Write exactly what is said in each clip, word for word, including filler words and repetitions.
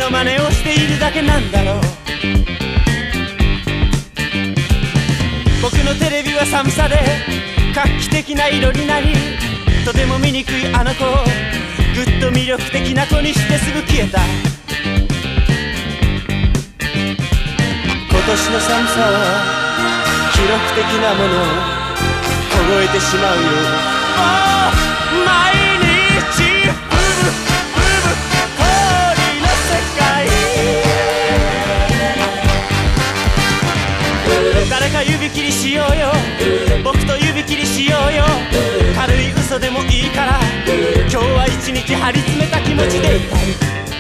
の真似をしているだけなんだろう。僕のテレビは寒さで画期的な色になり、とても醜いあの子をぐっと魅力的な子にしてすぐ消えた。今年の寒さは記録的なものを凍えてしまうよ。もう毎日ブブブブ氷の世界。誰か指切りしようよ、僕と指切りしようよ。軽い嘘でもいいから今日は一日張り詰めた気持ちでいたい。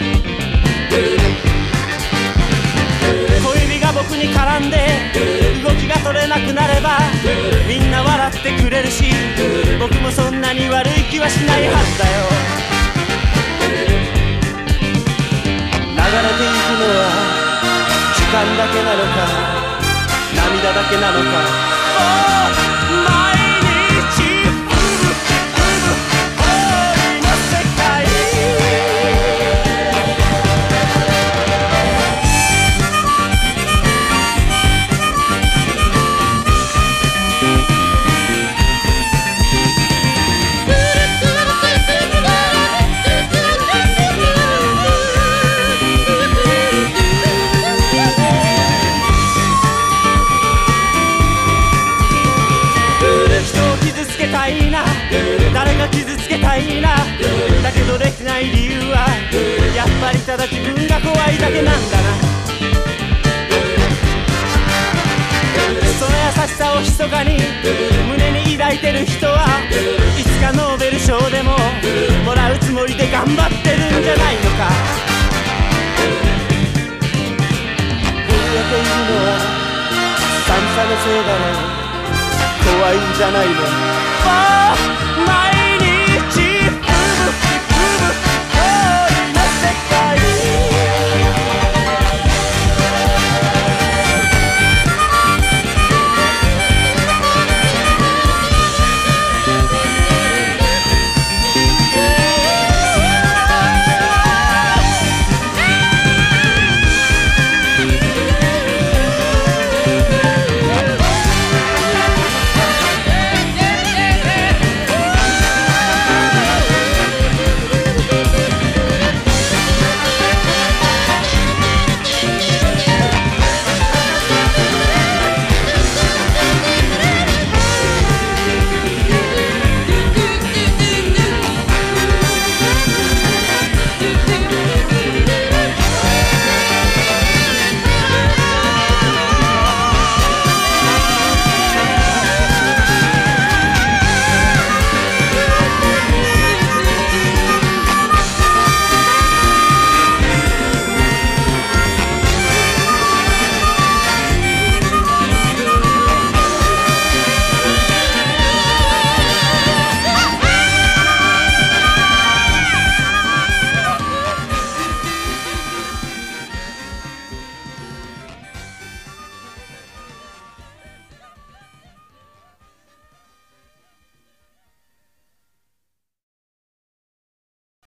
小指が僕に絡んで動きが取れなくなればみんな笑ってくれるし、僕もそんなに悪い気はしないはずだよ。流れていくのは時間だけなのか涙だけなのか。oh, 毎日ブブブブ氷の世界。誰か傷つけたいな、だけどできない理由はやっぱりただ自分が怖いだけなんだな。その優しさを密かに胸に抱いてる人はいつかノーベル賞でももらうつもりで頑張ってるんじゃないのか。震えているのは寒さのせいだろう、怖いんじゃないの。